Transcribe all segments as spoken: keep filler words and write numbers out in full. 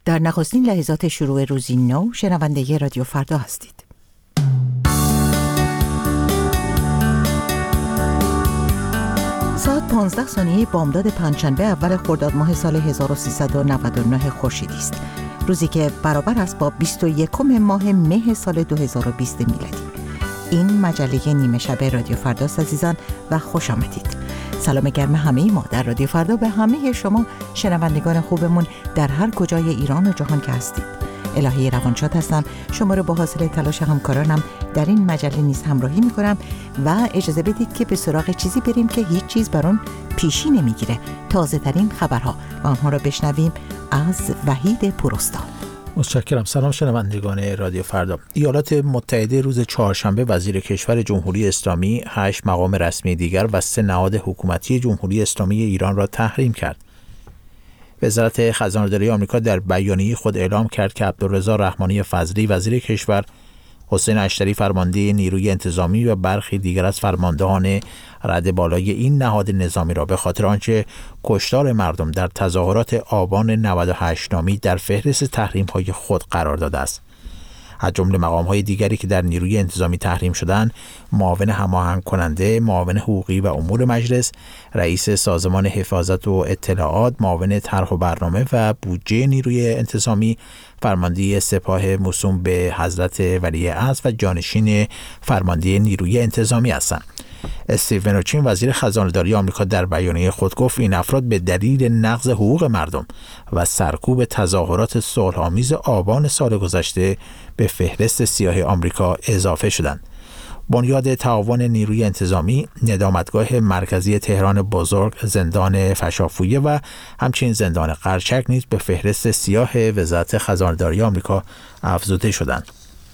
در نخستین لحظات شروع روزی نو شنونده رادیو فردا هستید. ساعت پانزده ثانیه بامداد پنجشنبه اول خرداد ماه سال هزار و سیصد و نود و نه خورشیدی است. روزی که برابر است با بیست و یکم ماه مه سال دو هزار و بیست میلادی. این مجله نیمه شب رادیو فرداست عزیزان و خوش آمدید. سلام گرم همه ما در رادیو فردا به همه شما شنوندگان خوبمون در هر کجای ایران و جهان که هستید. الهی روانشاد هستم، شما رو با حاصل تلاش همکارانم در این مجله نیز همراهی میکنم و اجازه بدید که به سراغ چیزی بریم که هیچ چیز بر اون پیشی نمیگیره. تازه ترین خبرها و آنها رو بشنویم از وحید پوراستاد. متشکرم. سلام شنوندگان رادیو فردا. ایالات متحده روز چهارشنبه وزیر کشور جمهوری اسلامی، هشت مقام رسمی دیگر و سه نهاد حکومتی جمهوری اسلامی ایران را تحریم کرد. وزارت خزانه‌داری آمریکا در بیانیه خود اعلام کرد که عبدالرضا رحمانی فضلی وزیر کشور، حسین اشتری فرمانده نیروی انتظامی و برخی دیگر از فرماندهان رده بالای این نهاد نظامی را به خاطر آنچه کشتار مردم در تظاهرات آبان نود و هشت نامی در فهرست تحریم‌های خود قرار داده است. از جمله مقام‌های دیگری که در نیروی انتظامی تحریم شدند، معاون هماهنگ کننده، معاون حقوقی و امور مجلس، رئیس سازمان حفاظت و اطلاعات، معاون طرح و برنامه و بودجه نیروی انتظامی، فرمانده سپاه موسوم به حضرت ولیعصر و جانشین فرمانده نیروی انتظامی هستند. استیو منوچین وزیر خزانه‌داری آمریکا در بیانیه خود گفت این افراد به دلیل نقض حقوق مردم و سرکوب تظاهرات صلح‌آمیز آبان سال گذشته به فهرست سیاه آمریکا اضافه شدند. بنیاد تعاون نیروی انتظامی، ندامتگاه مرکزی تهران بزرگ، زندان فشافویه و همچنین زندان قرچک نیز به فهرست سیاه وزارت خزانه‌داری آمریکا افزوده شدند.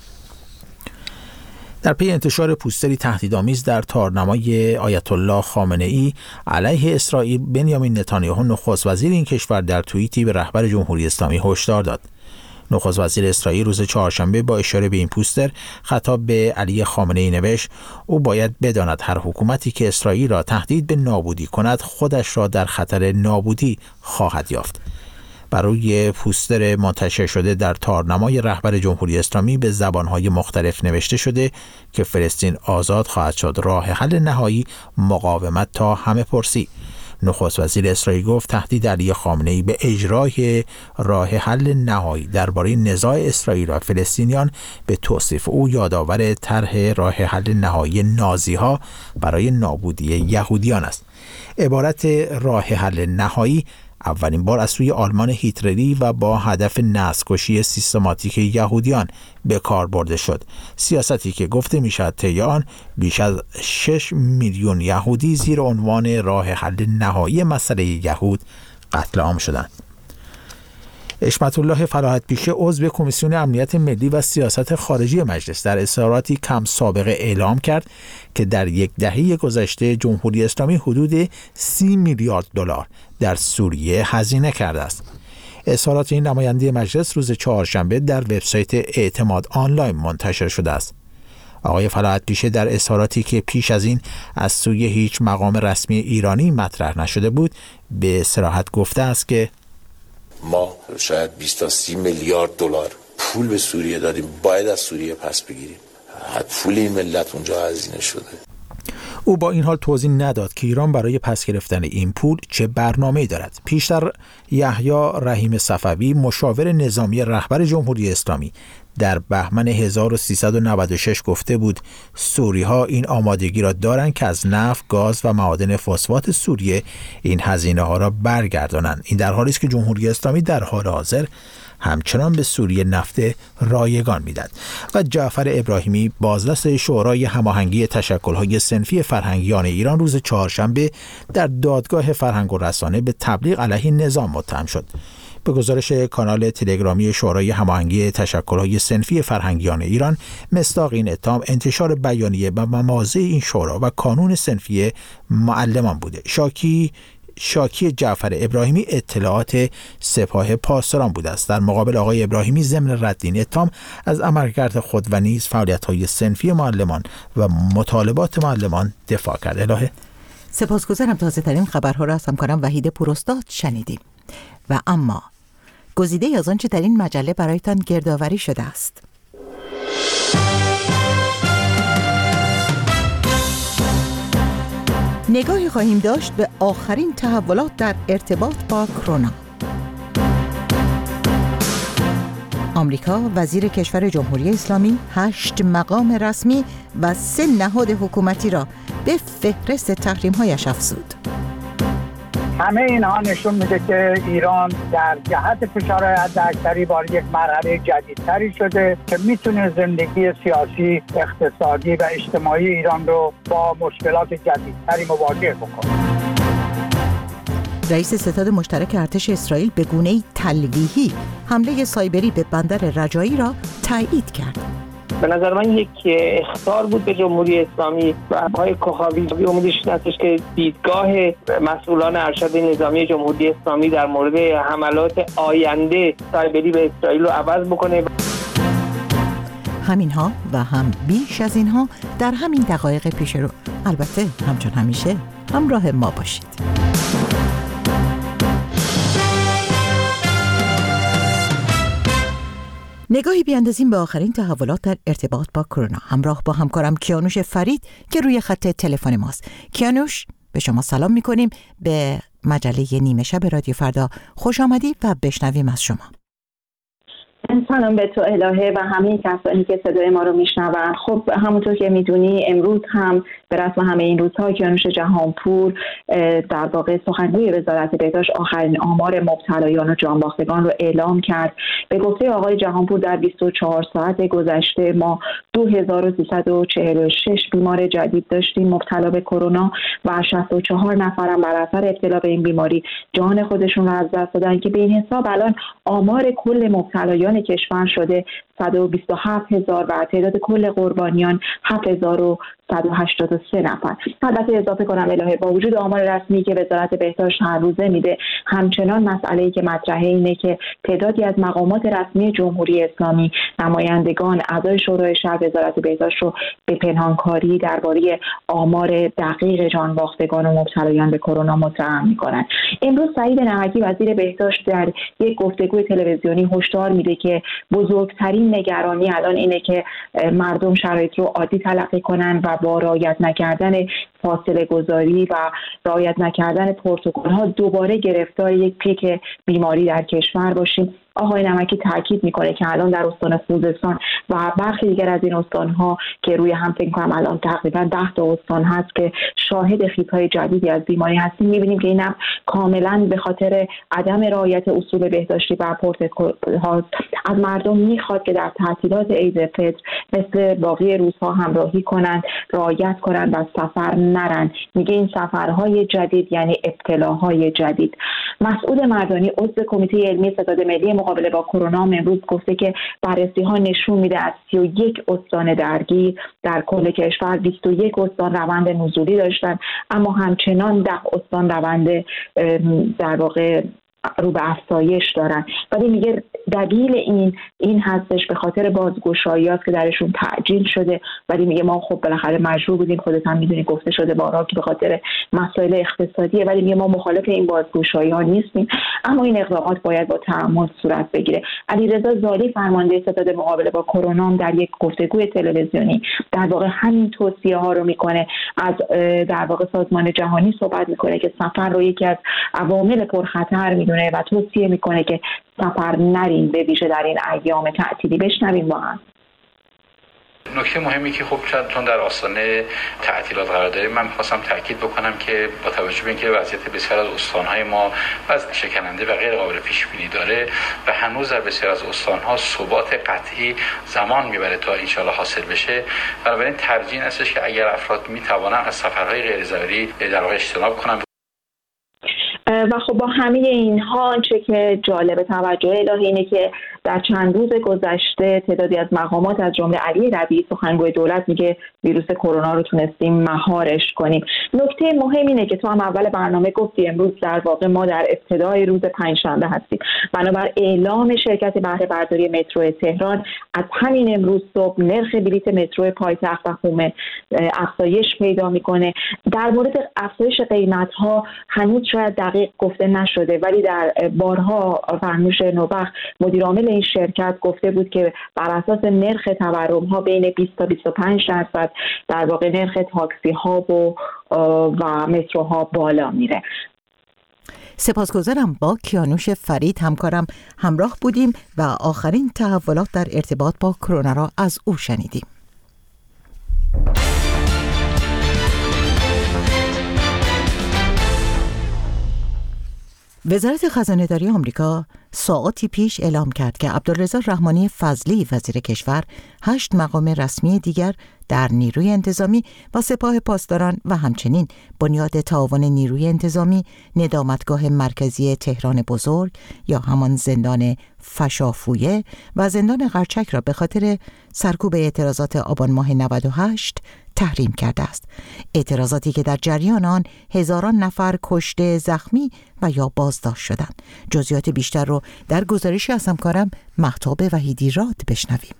در پی انتشار پوستری تهدیدآمیز در تارنمای آیت الله خامنه‌ای علیه اسرائیل، بنیامین نتانیاهو نخست وزیر این کشور در توییتی به رهبر جمهوری اسلامی هشدار داد. نخست وزیر اسرائیل روز چهارشنبه با اشاره به این پوستر خطاب به علی خامنه‌ای نوشت او باید بداند هر حکومتی که اسرائیل را تهدید به نابودی کند خودش را در خطر نابودی خواهد یافت. بر روی پوستر منتشر شده در تارنمای رهبر جمهوری اسلامی به زبانهای مختلف نوشته شده که فلسطین آزاد خواهد شد، راه حل نهایی مقاومت تا همه پرسی. نخست وزیر اسرائیل گفت تهدید علی خامنه‌ای به اجرای راه حل نهایی درباره نزاع اسرائیل و فلسطینیان به توصیف او یادآور طرح راه حل نهایی نازی‌ها برای نابودی یهودیان است. عبارت راه حل نهایی اولین بار از سوی آلمان هیتلری و با هدف نسل‌کشی سیستماتیک یهودیان به کار برده شد. سیاستی که گفته میشد طی آن بیش از شش میلیون یهودی زیر عنوان راه حل نهایی مسئله یهود قتل عام شدند. حشمت الله فلاحت پیشه عضو کمیسیون امنیت ملی و سیاست خارجی مجلس در اظهاراتی کم سابقه اعلام کرد که در یک دهه گذشته جمهوری اسلامی حدود سی میلیارد دلار در سوریه هزینه کرده است. اظهارات این نماینده مجلس روز چهارشنبه در وبسایت اعتماد آنلاین منتشر شده است. آقای فلاحت پیشه در اظهاراتی که پیش از این از سوی هیچ مقام رسمی ایرانی مطرح نشده بود به صراحت گفته است که ما شاید بیست تا سی میلیارد دلار پول به سوریه دادیم، باید از سوریه پس بگیریم. پول این ملت اونجا هزینه شده. او با این حال توضیح نداد که ایران برای پس گرفتن این پول چه برنامه‌ای دارد. پیشتر یحیی رحیم صفوی مشاور نظامی رهبر جمهوری اسلامی در بهمن هزار و سیصد و نود و شش گفته بود سوری‌ها این آمادگی را دارند که از نفت، گاز و معادن فسفات سوریه این هزینه‌ها را برگردانند. این در حالی است که جمهوری اسلامی در حال حاضر همچنان به سوریه نفت رایگان میداد. و جعفر ابراهیمی بازرس شورای هماهنگی تشکل‌های صنفی فرهنگیان ایران روز چهارشنبه در دادگاه فرهنگ و رسانه به تبلیغ علیه نظام متهم شد. به گزارش کانال تلگرامی شورای هماهنگی تشکل‌های صنفی فرهنگیان ایران، مصداق این اتهام انتشار بیانیه و مواضع این شورا و کانون صنفی معلمان بوده. شاکی شاکی جعفر ابراهیمی اطلاعات سپاه پاسداران بوده است. در مقابل آقای ابراهیمی ضمن رد این اتهام از عملکرد خود و نیز فعالیت‌های صنفی معلمان و مطالبات معلمان دفاع کرد. الهه سپاسگزارم. تازه ترین خبرها را از همکارم وحید پوراستاد شنیدیم. و اما گزیده از آنچه در این مجله برایتان گردآوری شده است. نگاهی خواهیم داشت به آخرین تحولات در ارتباط با کرونا. آمریکا وزیر کشور جمهوری اسلامی هشت مقام رسمی و سه نهاد حکومتی را به فهرست تحریم‌هایش افزود. همه اینها نشون میده که ایران در جهت فشارهای حداکثری وارد یک مرحله جدیدتری شده که میتونه زندگی سیاسی، اقتصادی و اجتماعی ایران رو با مشکلات جدیدتری مواجه بکنه. رئیس ستاد مشترک ارتش اسرائیل به گونه‌ای تلویحی حمله سایبری به بندر رجایی را تایید کرد. به نظر من یک اخطار بود به جمهوری اسلامی و آقای کوهاوی امیدش این هستش که دیدگاه مسئولان ارشد نظامی جمهوری اسلامی در مورد حملات آینده سایبری به اسرائیل رو عوض بکنه. همینها و هم بیش از اینها در همین دقایق پیش رو. البته همچون همیشه همراه ما باشید. نگاهی بیاندازیم به آخرین تحولات در ارتباط با کرونا همراه با همکارم کیانوش فرید که روی خط تلفن ماست. کیانوش، به شما سلام می‌کنیم. به مجله نیمه شب رادیو فردا خوش آمدی و بشنویم از شما. سلام به تو الهه و همه کسانی که صدای ما رو میشنون. خب همونطور که میدونی امروز هم به رسم همه این روزها کیانوش جهانپور در واقع سخنگوی وزارت بهداشت آخرین آمار مبتلایان و جانباختگان رو اعلام کرد. به گفته آقای جهانپور در بیست و چهار ساعت گذشته ما دو هزار و سیصد و چهل و شش بیمار جدید داشتیم مبتلا به کرونا و شصت و چهار نفرم بر اثر ابتلا به این بیماری جان خودشون رو از دست دادن که به این حساب الان آمار کل مبتلایان کشور شده صد و بیست و هفت هزار و تعداد کل قربانیان هفت هزار و صد و هشتاد و سه نفر. البته اضافه کنم الهه با وجود آمار رسمی که وزارت بهداشت هر روزه میده، همچنان مسئله‌ای که مطرحه اینه که تعدادی از مقامات رسمی جمهوری اسلامی، نمایندگان، اعضای شورای شهر وزارت بهداشت رو به پنهانکاری درباره آمار دقیق جانباختگان و مبتلایان به کرونا متهم میکنن. امروز سعید نمکی وزیر بهداشت در یک گفتگوی تلویزیونی هشدار میده که بزرگترین نگرانی الان اینه که مردم شرایط رو عادی تلقی کنن و با رعایت نکردن فاصله گذاری و رعایت نکردن پروتکل‌ها دوباره گرفتار یک پیک بیماری در کشور باشیم. آقای نمکی تاکید میکنه که الان در استان خوزستان و برخی دیگر از این استان‌ها که روی هم فکر کنم الان تقریبا ده تا استان هست که شاهد خیزهای جدیدی از بیماری هستیم، میبینیم که این کاملا به خاطر عدم رعایت اصول بهداشتی و پروتکل‌ها از مردم میخواد که در تعطیلات عید فطر مثل باقی روزها همراهی کنند، رعایت کنند و سفر نرن. میگه این سفرهای جدید یعنی ابتلاهای جدید. مسعود مردانی عضو کمیته علمی ستاد ملی مقابله با کرونا امروز گفته که بررسی‌ها نشون میده از سی و یک استان درگیر در کل کشور بیست و یک استان روند نزولی داشتن، اما همچنان ده استان روند در واقع رو به افزایش دارن. ولی میگه دلیل این این هستش به خاطر بازگشایی است که درشون تعجیل شده. ولی میگه ما خب بالاخره مجبور بودیم، خودت هم میدونی گفته شده بارها که به خاطر مسائل اقتصادیه، ولی میگه ما مخالف این بازگشایی ها نیستیم، اما این اقدامات باید با تأمل صورت بگیره. علیرضا زالی فرمانده ستاد مقابله با کرونا در یک گفتگوی تلویزیونی در واقع همین توصیه ها رو میکنه. از در واقع سازمان جهانی صحبت میکنه که سفر رو یکی از عوامل پرخطر میدونه و توصیه میکنه که سفر نرین، به ویژه در این ایام تعطیلی. بشنویم با هم. نکته مهمی که خب چون در آستانه تعطیلات قرار داریم، من می‌خواستم تاکید بکنم که با توجه به اینکه وضعیت بسیار از استان‌های ما وضع شکننده و غیر قابل پیش بینی داره و هنوز در بسیار از استان‌ها ثبات قطعی زمان میبره تا ان شاءالله حاصل بشه، بنابراین ترجیح هستش که اگر افراد میتوانن از سفرهای غیر ضروری در واقع اجتناب کنن. و خب با همه اینها چه که جالب توجه الهی اینه که در چند روز گذشته تعدادی از مقامات از جمله علی ربیعی سخنگوی دولت میگه ویروس کرونا رو تونستیم مهارش کنیم. نکته مهم اینه که تو هم اول برنامه گفتی امروز در واقع ما در ابتدای روز پنجشنبه هستیم. بنابر اعلام شرکت بهره برداری مترو تهران از همین امروز صبح نرخ بلیت مترو پایتخت و حومه افزایش پیدا میکنه. در مورد افزایش قیمت‌ها هنوز شاید دقیق دقیق گفته نشده، ولی در بارها فرموش نوبخت مدیر عامل این شرکت گفته بود که بر اساس نرخ تورم ها بین بیست تا بیست و پنج درصد در واقع نرخ تاکسی ها و و متروها بالا میره. سپاسگزارم. با کیانوش فرید همکارم همراه بودیم و آخرین تحولات در ارتباط با کرونا را از او شنیدیم. وزارت خزانه‌داری آمریکا ساعاتی پیش اعلام کرد که عبدالرضا رحمانی فضلی وزیر کشور هشت مقام رسمی دیگر در نیروی انتظامی و سپاه پاسداران و همچنین بنیاد تعاون نیروی انتظامی، ندامتگاه مرکزی تهران بزرگ یا همان زندان فشافویه و زندان قرچک را به خاطر سرکوب اعتراضات آبان ماه نود و هشت تحریم کرده است. اعتراضاتی که در جریان آن هزاران نفر کشته، زخمی و یا بازداشت شدند. جزئیات بیشتر رو در گزارشی از همکارم مهتاب وحیدی راد بشنویم.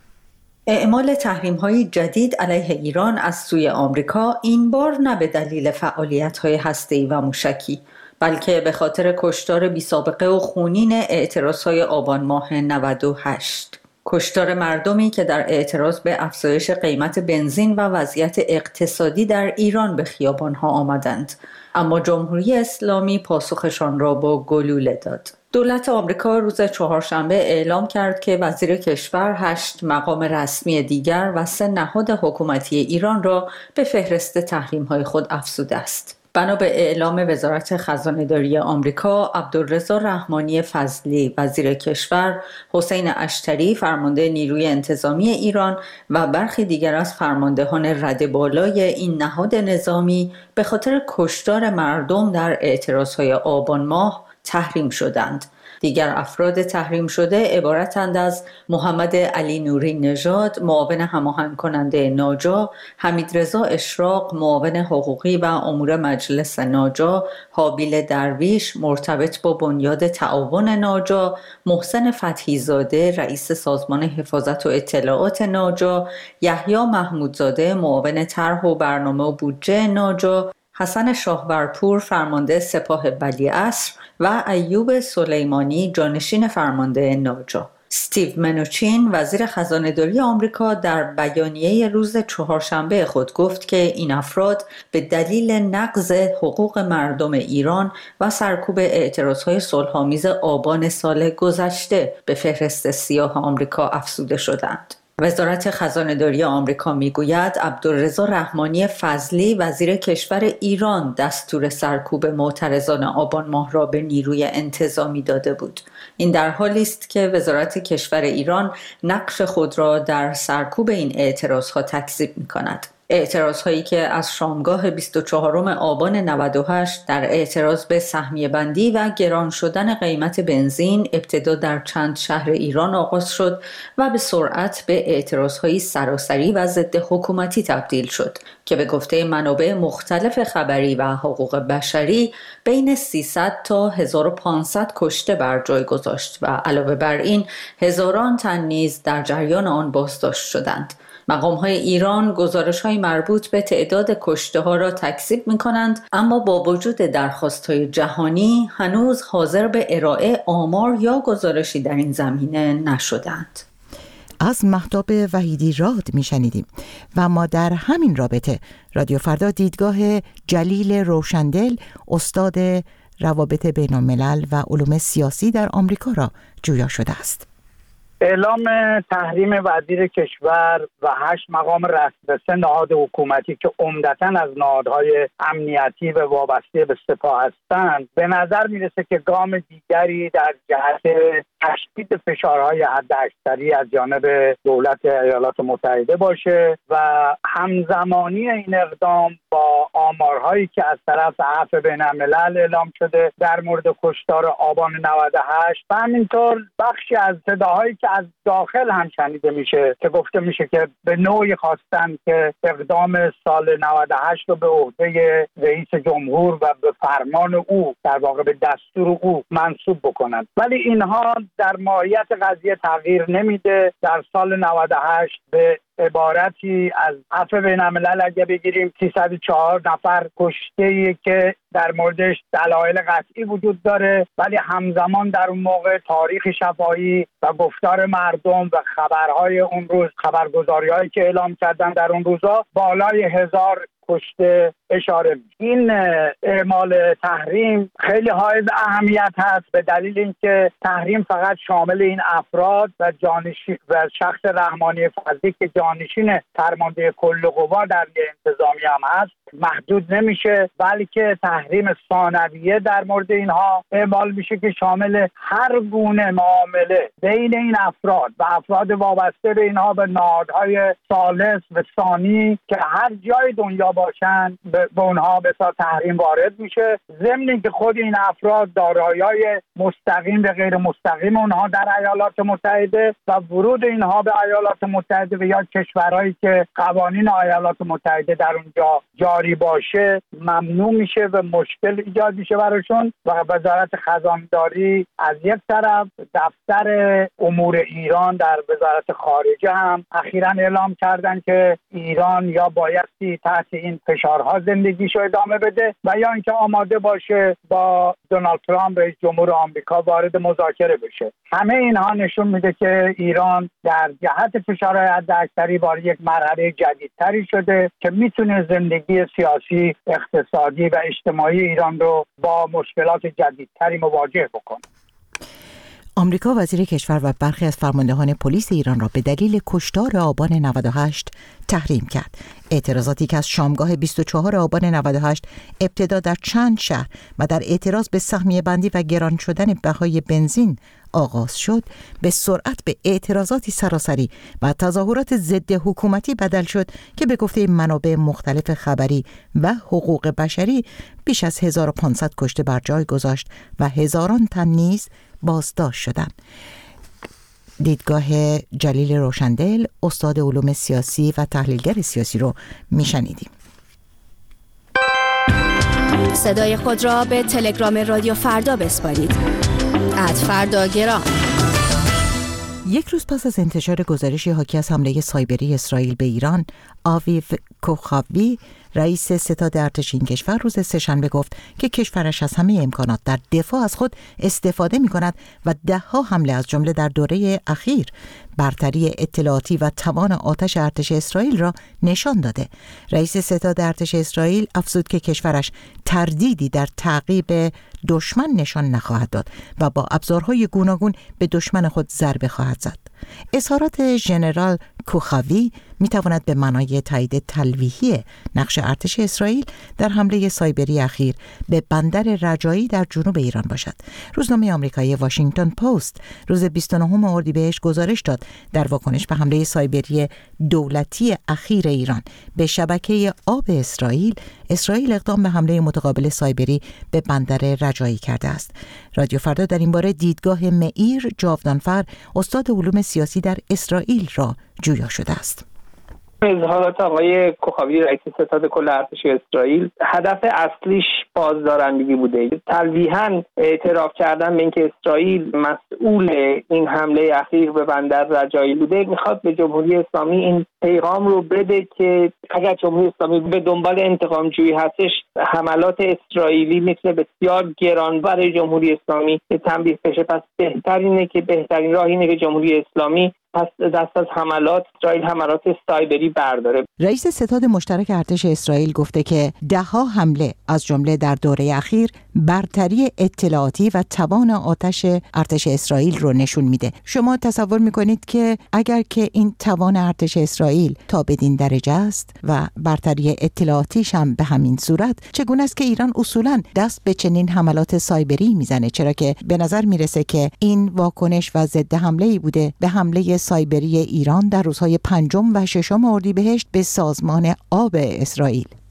اعمال تحریم‌های جدید علیه ایران از سوی آمریکا این بار نه به دلیل فعالیت‌های هسته‌ای و موشکی، بلکه به خاطر کشتار بی‌سابقه و خونین اعتراضهای آبان ماه نود و هشت. کشتار مردمی که در اعتراض به افزایش قیمت بنزین و وضعیت اقتصادی در ایران به خیابان‌ها آمدند، اما جمهوری اسلامی پاسخشان را با گلوله داد. دولت آمریکا روز چهارشنبه اعلام کرد که وزیر کشور هشت مقام رسمی دیگر و سه نهاد حکومتی ایران را به فهرست تحریم‌های خود افزوده است. بنا به اعلام وزارت خزانه‌داری آمریکا، عبدالرضا رحمانی فضلی وزیر کشور، حسین اشتری فرمانده نیروی انتظامی ایران و برخی دیگر از فرماندهان رده بالای این نهاد نظامی به خاطر کشتار مردم در اعتراضهای آبان ماه تحریم شدند. دیگر افراد تحریم شده عبارتند از محمد علی نوری نژاد، معاون هماهنگ کننده ناجا، حمیدرضا اشراق، معاون حقوقی و امور مجلس ناجا، حابیل درویش، مرتبط با بنیاد تعاون ناجا، محسن فتحی زاده، رئیس سازمان حفاظت و اطلاعات ناجا، یحیی محمودزاده، معاون طرح و برنامه و بودجه ناجا، حسن شاهورپور فرمانده سپاه ولیعصر و ایوب سلیمانی جانشین فرمانده ناجا. استیو منوچین وزیر خزانه‌داری آمریکا در بیانیه روز چهارشنبه خود گفت که این افراد به دلیل نقض حقوق مردم ایران و سرکوب اعتراضهای صلح‌آمیز آبان سال گذشته به فهرست سیاه آمریکا افزوده شدند. وزارت خزانه‌داری آمریکا میگوید عبدالرضا رحمانی فضلی وزیر کشور ایران دستور سرکوب معترضان آبان ماه را به نیروی انتظامی داده بود. این در حالی است که وزارت کشور ایران نقش خود را در سرکوب این اعتراضها تکذیب می‌کند. اعتراضهایی که از شامگاه بیست و چهارم آبان نود و هشت در اعتراض به سهمیه بندی و گران شدن قیمت بنزین ابتدا در چند شهر ایران آغاز شد و به سرعت به اعتراضهایی سراسری و ضد حکومتی تبدیل شد که به گفته منابع مختلف خبری و حقوق بشری بین سیصد تا هزار و پانصد کشته بر جای گذاشت و علاوه بر این هزاران تن نیز در جریان آن بازداشت شدند. مقام‌های ایران گزارش‌های مربوط به تعداد کشته‌ها را تکذیب می‌کنند، اما با وجود درخواست‌های جهانی هنوز حاضر به ارائه آمار یا گزارشی در این زمینه نشدند. از مهتاب وحیدی راد میشنیدیم. و ما در همین رابطه رادیو فردا دیدگاه جلیل روشندل استاد روابط بین الملل و علوم سیاسی در آمریکا را جویا شده است. اعلام تحریم وزیر کشور و هشت مقام رسمی سه نهاد حکومتی که عمدتاً از نهادهای امنیتی و وابسته به سپاه هستند به نظر میرسه که گام دیگری در جهت تشدید فشارهای حداکثری از جانب دولت ایالات متحده باشه و همزمانی این اقدام با آمارهایی که از طرف عفو بین الملل اعلام شده در مورد کشتار آبان نود و هشت و همینطور بخشی از صداهایی که از داخل هم شنیده میشه که گفته میشه که به نوعی خواستن که اقدام سال نود و هشت رو به عهده رئیس جمهور و به فرمان او در واقع به دستور او منسوب بکنن، ولی اینها در ماهیت قضیه تغییر نمیده. در سال نود و هشت به عبارتی از عفو بین الملل اگه بگیریم سیصد و چهار نفر کشته‌ای که در موردش دلایل قطعی وجود داره، ولی همزمان در اون موقع تاریخ شفاهی و گفتار مردم و خبرهای اون روز، خبرگزاری‌هایی که اعلام کردن در اون روزا، بالای هزار کشته اشاره میشه. این اعمال تحریم خیلی حائز اهمیت هست به دلیل اینکه تحریم فقط شامل این افراد و جانشین و شخص رحمانی فضلی که جانشین فرمانده کل قوا در انتظامی هم هست محدود نمیشه، بلکه تحریم ثانویه در مورد اینها اعمال میشه که شامل هر گونه معامله بین این افراد و افراد وابسته به اینها به نهادهای ثالث و ثانی که هر جای دنیا باشن به اونها به صورت تحریم وارد میشه، ضمن که خود این افراد دارایی‌های مستقیم به غیر مستقیم اونها در ایالات متحده و ورود اینها به ایالات متحده و یا کشورهایی که قوانین ایالات متحده در اونجا جاری باشه ممنوع میشه و مشکل ایجاد میشه براشون. و وزارت خزانداری از یک طرف، دفتر امور ایران در وزارت خارجه هم اخیراً اعلام کردن که ایران یا بایستی تحت این فشارها زندگیشو ادامه بده و یا اینکه آماده باشه با دونالد ترامپ رئیس جمهور آمریکا وارد مذاکره بشه. همه اینها نشون میده که ایران در جهت فشارهای حداکثری وارد یک مرحله جدیدتری شده که میتونه زندگی سیاسی، اقتصادی و اجتماعی ایران رو با مشکلات جدیدتری مواجه بکنه. آمریکا وزیر کشور و برخی از فرماندهان پلیس ایران را به دلیل کشتار آبان نود و هشت تحریم کرد. اعتراضاتی که از شامگاه بیست و چهارم آبان نود و هشت ابتدا در چند شهر و در اعتراض به سهمیه بندی و گران شدن بهای بنزین آغاز شد، به سرعت به اعتراضاتی سراسری و تظاهرات ضد حکومتی بدل شد که به گفته منابع مختلف خبری و حقوق بشری بیش از هزار و پانصد کشته بر جای گذاشت و هزاران تن نیز بازداشت شدند. دیدگاه جلیل روشندل، استاد علوم سیاسی و تحلیلگر سیاسی رو میشنیدیم. صدای خود را به تلگرام رادیو فردا بسپارید. ات فردا گرام. یک روز پس از انتشار گزارشی حاکی از حمله سایبری اسرائیل به ایران، آویو کوخاوی، رئیس ستاد ارتش این کشور، روز سه‌شنبه گفت که کشورش از همه امکانات در دفاع از خود استفاده می کند و ده ها حمله از جمله در دوره اخیر برتری اطلاعاتی و توان آتش ارتش اسرائیل را نشان داده. رئیس ستاد ارتش اسرائیل افزود که کشورش تردیدی در تعقیب دشمن نشان نخواهد داد و با ابزارهای گوناگون به دشمن خود ضربه خواهد زد. اظهارات ژنرال کوخاوی می تواند به معنای تایید تلویحی نقش ارتش اسرائیل در حمله سایبری اخیر به بندر رجایی در جنوب ایران باشد. روزنامه آمریکایی واشنگتن پست روز بیست و نهم اردیبهشت گزارش داد در واکنش به حمله سایبری دولتی اخیر ایران به شبکه آب اسرائیل، اسرائیل اقدام به حمله متقابل سایبری به بندر رجایی کرده است. رادیو فردا در این باره دیدگاه معیر جاودانفر، استاد علوم سیاسی در اسرائیل را جویا شده است. اظهارات آقای کوخاوی رئیس ستاد کل ارتش اسرائیل هدف اصلیش بازدارندگی بوده. تلویحاً اعتراف کردن به اینکه اسرائیل مسئول این حمله اخیر به بندر رجایی بوده، میخواد به جمهوری اسلامی این پیغام رو بده که اگر جمهوری اسلامی به دنبال انتقام جویی هستش، حملات اسرائیلی میتونه بسیار گران برای جمهوری اسلامی تنبیه بشه. پس بهترینه که بهترین راه اینه که جمهوری اسلامی پس دست از حملات اسرائیل حملات سایبری برداره. رئیس ستاد مشترک ارتش اسرائیل گفته که ده ها حمله از جمله در دوره اخیر برتری اطلاعاتی و توان آتش ارتش اسرائیل رو نشون میده. شما تصور میکنید که اگر که این توان ارتش اسرائیل تا بدین درجه است و برتری اطلاعاتیش هم به همین صورت، چگونه است که ایران اصولاً دست به چنین حملات سایبری میزنه؟ چرا که به نظر میرسه که این واکنش و ضد حمله‌ای بوده به حمله سایبری ایران در روزهای پنجم و ششم اردیبهشت به سازمان آب اسرائیل.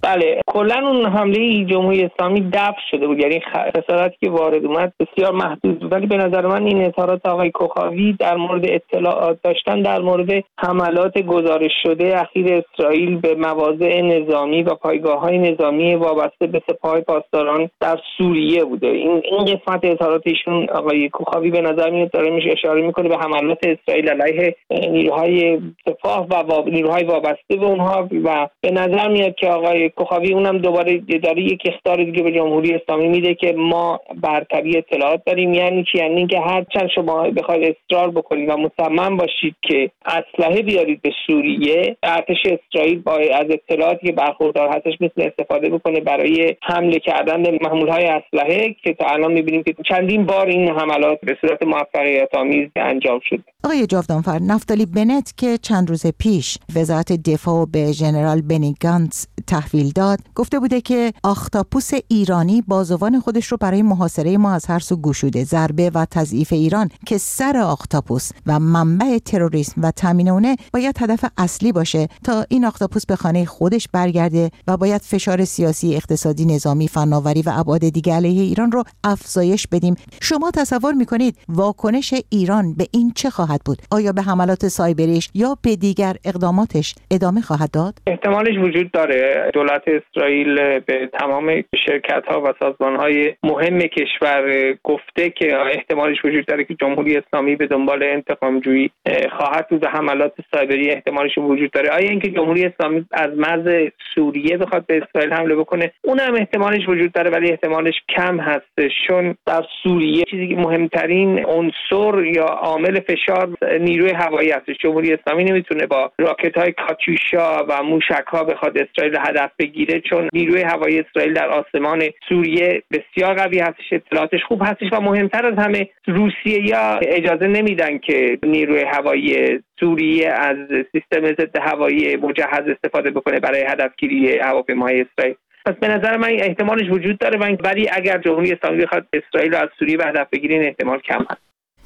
بله، کلا اون حمله جمهوری اسلامی دفع شده بود، یعنی خساراتی که وارد اومد بسیار محدود بود. ولی به نظر من این اظهارات آقای کوخاوی در مورد اطلاعات داشتن در مورد حملات گزارش شده اخیر اسرائیل به مواضع نظامی و پایگاه‌های نظامی وابسته به سپاه پاسداران در سوریه بوده. این این قسمت اظهارات ایشون آقای کوخاوی به نظر میاد داره میشه اشاره میکنه به حملات اسرائیل علیه نیروهای سپاه و نیروهای وابسته به اونها و به نظر میاد که آقای کوخاوی اونم دوباره داره یک اخطار دیگه به جمهوری اسلامی میده که ما برتری اطلاعات داریم. یعنی چی؟ یعنی که هر چند شما بخواید اصرار بکنید و مصمم باشید که اسلحه بیارید به سوریه، ارتش اسرائیل با از اطلاعاتی که برخوردار هستش میتونه استفاده بکنه برای حمله کردن به محمولهای اسلحه که تا الان میبینیم که چندین بار این حملات به صورت موفقیت آمیز انجام شده. آقای جاودانفر، نفتالی بنت که چند روز پیش وزارت دفاع به ژنرال بنی گانتز تحویل داد، گفته بوده که اختاپوس ایرانی بازوان خودش رو برای محاصره ما از هر سو گشوده. ضربه و تضعیف ایران که سر اختاپوس و منبع تروریسم و تامین اونه باید هدف اصلی باشه تا این اختاپوس به خانه خودش برگرده و باید فشار سیاسی، اقتصادی، نظامی، فناوری و ابعاد دیگه علیه ایران رو افزایش بدیم. شما تصور میکنید واکنش ایران به این چه خواهد بود؟ آیا به حملات سایبریش یا به دیگر اقداماتش ادامه خواهد داد؟ احتمالش وجود داره. دولت اسرائیل به تمام شرکت‌ها و سازمان‌های مهم کشور گفته که احتمالش وجود داره که جمهوری اسلامی به دنبال انتقام‌جویی خواهد بود و حملات سایبری احتمالش وجود داره. آیا اینکه جمهوری اسلامی از مرز سوریه بخواد به اسرائیل حمله بکنه، اونم احتمالش وجود داره ولی احتمالش کم هستش، چون در سوریه چیزی که مهمترین عنصر یا عامل فشار نیروی هوایی هستش. جمهوری اسلامی نمیتونه با راکت‌های کاتیوشا و موشک‌ها بخواد اسرائیل رو هدف بگیره، چون نیروی هوایی اسرائیل در آسمان سوریه بسیار قوی هستش، اطلاعاتش خوب هستش و مهمتر از همه روسیه یا اجازه نمیدن که نیروی هوایی سوریه از سیستم ضد هوایی مجهز استفاده بکنه برای هدفگیری هواپیماهای اسرائیل. پس به نظر من احتمالش وجود داره، ولی اگر جمهوری اسلامی بخواد اسرائیل رو از سوریه به هدف بگیره این احتمال کم هست.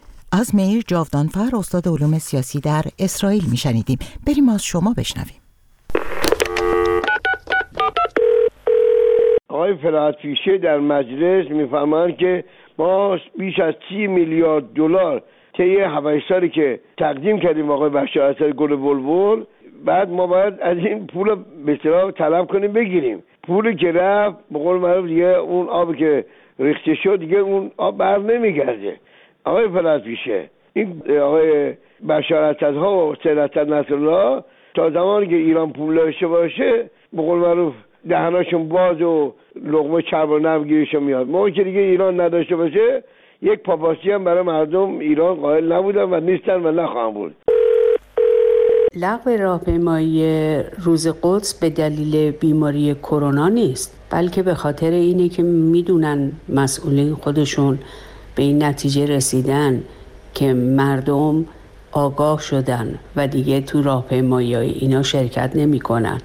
از میر جاودانفر، استاد علوم سیاسی در اسرائیل میشنیدیم. بریم از شما بشنویم. آقای فرحت فیشه در مجلس میفهمند که ما بیش از سی میلیارد دلار طی هفت سالی که تقدیم کردیم آقای بشار اسد گل بلبل، بعد ما باید از این پول به اصطلاح طلب کنیم بگیریم. پولی که رفت به قول معروف دیگه اون آبی که ریخته شد دیگه اون آب بر نمیگرده. آقای فرحت فیشه، این آقای بشار اسد ها و سید اسد نصرالله تا زمانی که ایران پول داشته باشه به قول معروف دهناشون باز و لقمه چرب و نم گیرشون میاد. ما که دیگه ایران نداشته باشه یک پاپاسی هم برای مردم ایران قائل نبودن و نیستن و نخواهم بود. لغو راهپیمایی روز قدس به دلیل بیماری کرونا نیست، بلکه به خاطر اینه که میدونن مسئولین خودشون به این نتیجه رسیدن که مردم آگاه شدن و دیگه تو راهپیمایی اینا شرکت نمی کنن.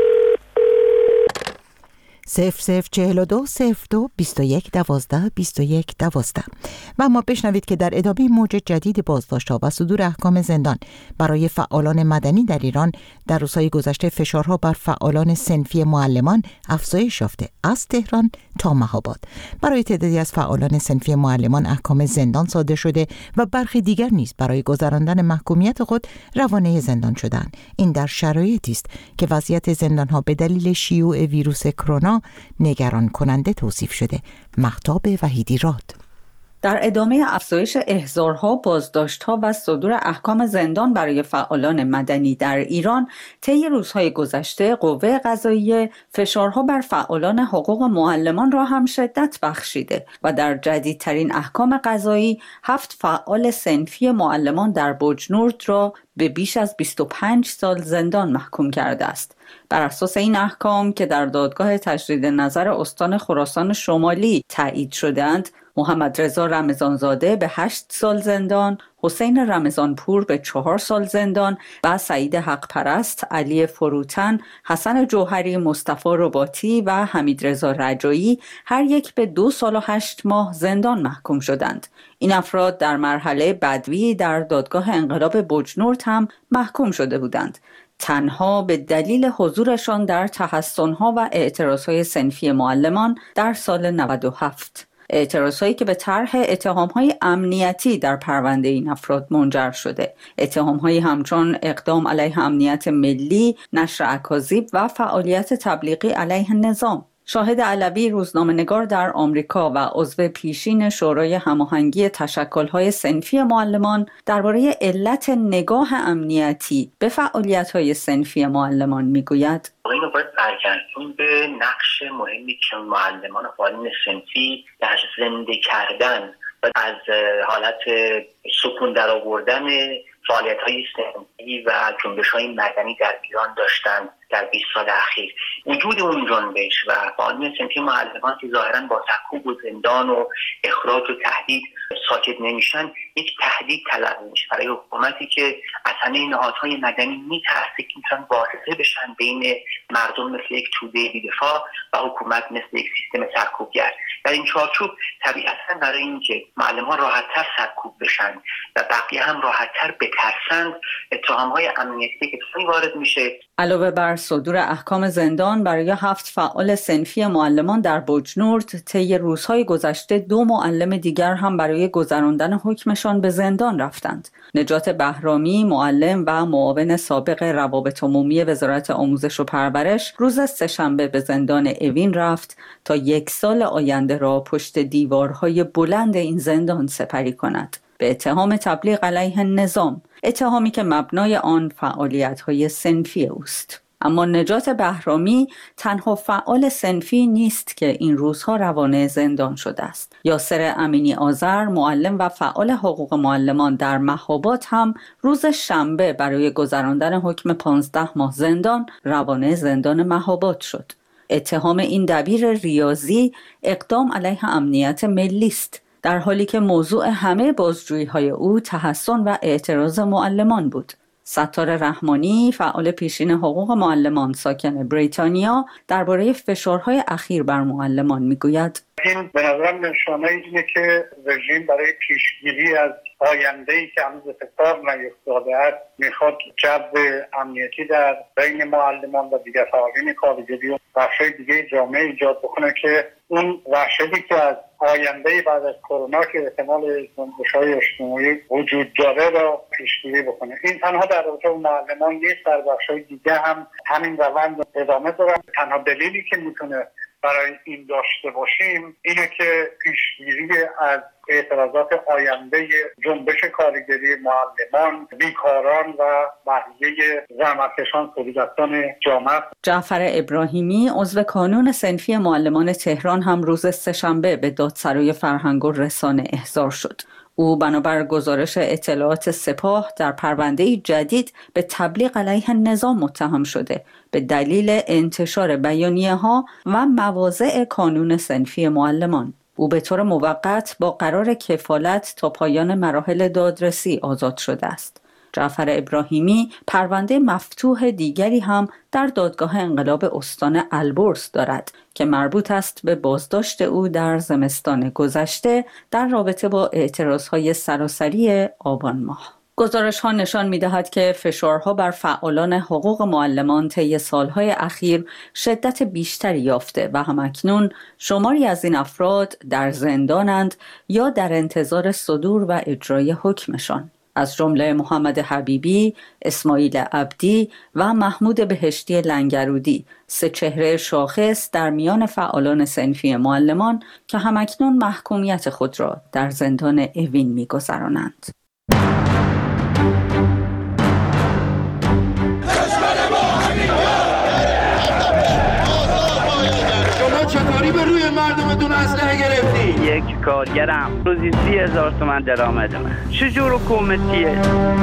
صفر صفر چهل و دو صفر دو بیست و یک دوازده بیست و یک دوازده. و اما بشنوید که در ادامه موج جدید بازداشت‌ها و صدور احکام زندان برای فعالان مدنی در ایران در روزهای گذشته فشارها بر فعالان صنفی معلمان افزایش یافته. از تهران تا مهاباد برای تعدادی از فعالان صنفی معلمان احکام زندان صادر شده و برخی دیگر نیز برای گذراندن محکومیت خود روانه زندان شدند. این در شرایطی است که وضعیت زندان‌ها به دلیل شیوع ویروس کرونا نگران کننده توصیف شده. مهتاب وحیدی راد. در ادامه افزایش احضارها، بازداشت‌ها و صدور احکام زندان برای فعالان مدنی در ایران طی روزهای گذشته، قوه قضاییه فشارها بر فعالان حقوق معلمان را هم شدت بخشیده و در جدیدترین احکام قضایی هفت فعال صنفی معلمان در بوجنورد را به بیش از بیست و پنج سال زندان محکوم کرده است. بر اساس این احکام که در دادگاه تجدید نظر استان خراسان شمالی تایید شدند، محمد رضا رمضانزاده به هشت سال زندان، حسین رمضانپور به چهار سال زندان و سعید حقپرست، علی فروتن، حسن جوهری، مصطفی رباطی و حمید رضا رجایی هر یک به دو سال و هشت ماه زندان محکوم شدند. این افراد در مرحله بدوی در دادگاه انقلاب بوجنورد هم محکوم شده بودند. تنها به دلیل حضورشان در تحصن‌ها و اعتراضهای صنفی معلمان در سال نود و هفت. اعتراضهایی که به طرح اتهام‌های امنیتی در پرونده این افراد منجر شده. اتهام‌هایی همچون اقدام علیه امنیت ملی، نشر اکاذیب و فعالیت تبلیغی علیه نظام. شاهد علوی، روزنامه‌نگار در آمریکا و عضو پیشین شورای هماهنگی تشکل‌های صنفی معلمان، درباره علت نگاه امنیتی به فعالیت‌های صنفی معلمان می‌گوید: این رو باید برگردون به نقش مهمی که معلمان و فعالین صنفی در زنده کردن و از حالت سکون در آوردن فعالیت‌های صنفی و جنبش‌های مدنی در ایران داشتن در بیست سال اخیر. وجود اون جنبش و فعالین صنفی معلمان که ظاهراً با سکوب و زندان و اخراج و تهدید ساکت نمیشن، یک تهدید تلقی میشه برای حکومتی که از همه نهادهای مدنی میترسه که میتونن واسطه بشن بین مردم مثل یک توده بی‌دفاع و حکومت مثل یک سیستم سرکوبگر. در این چارچوب طبیعتاً برای اینکه معلمان راحت‌تر سرکوب بشن و بقیه هم راحت‌تر بترسند، اتهام‌های امنیتی که توی وارد میشه. علاوه بر صدور احکام زندان برای هفت فعال صنفی معلمان در بوجنورد، طی روزهای گذشته دو معلم دیگر هم برای گذراندن حکمشان به زندان رفتند. نجات بهرامی، معلم و معاون سابق روابط عمومی وزارت آموزش و پرورش، روز سه‌شنبه به زندان اوین رفت تا یک سال آینده را پشت دیوارهای بلند این زندان سپری کند به اتهام تبلیغ علیه نظام، اتهامی که مبنای آن فعالیت‌های صنفی اوست. اما نجات بهرامی تنها فعال صنفی نیست که این روزها روانه زندان شده است. یاسر امینی آذر، معلم و فعال حقوق معلمان در مهاباد، هم روز شنبه برای گذراندن حکم پانزده ماه زندان روانه زندان مهاباد شد. اتهام این دبیر ریاضی اقدام علیه امنیت ملی است، در حالی که موضوع همه بازجویی‌های او تحصن و اعتراض معلمان بود. ستار رحمانی، فعال پیشین حقوق معلمان ساکن بریتانیا، درباره فشارهای اخیر بر معلمان میگوید: این به نظرم نشانه اینه که رژیم برای پیشگیری از آینده‌ای که هنوز اتفاق نیفتاده است میخواد جو امنیتی در بین معلمان و دیگر فعالین کارگری و بخش‌های دیگه جامعه ایجاد بکنه که اون وحشتی که از آینده بعد از کرونا که احتمال جنبش‌های اجتماعی وجود داره را پیشگیری بکنه. این تنها در رابطه با معلمان نیست، در بخش‌های دیگه هم همین روند ادامه داره. تنها دلیلی که میتونه برای این داشته باشیم اینه که پیشگیری از اعتراضات آینده جنبش کارگری معلمان، بیکاران و بقیه زحمتکشان تولیدستان جامعه. جعفر ابراهیمی، عضو کانون صنفی معلمان تهران، هم روز سه‌شنبه به دادسرای فرهنگ و رسانه احضار شد. او بنابر گزارش اطلاعات سپاه در پرونده جدید به تبلیغ علیه نظام متهم شده به دلیل انتشار بیانیه‌ها و مواضع کانون صنفی معلمان. او به طور موقت با قرار کفالت تا پایان مراحل دادرسی آزاد شده است. جعفر ابراهیمی پرونده مفتوح دیگری هم در دادگاه انقلاب استان البرز دارد که مربوط است به بازداشت او در زمستان گذشته در رابطه با اعتراضهای سراسری آبان ماه. گزارش ها نشان می دهد که فشارها بر فعالان حقوق معلمان طی سالهای اخیر شدت بیشتری یافته و همکنون شماری از این افراد در زندانند یا در انتظار صدور و اجرای حکمشان. از جمله محمد حبیبی، اسماعیل عبدی و محمود بهشتی لنگرودی، سه چهره شاخص در میان فعالان صنفی معلمان که همکنون محکومیت خود را در زندان اوین می‌گذرانند. چطوری به روی مردمتون اسلحه گرفتی؟ یک کارگرم روزی سی هزار تومن درآمدمه. چجور حکومتیه؟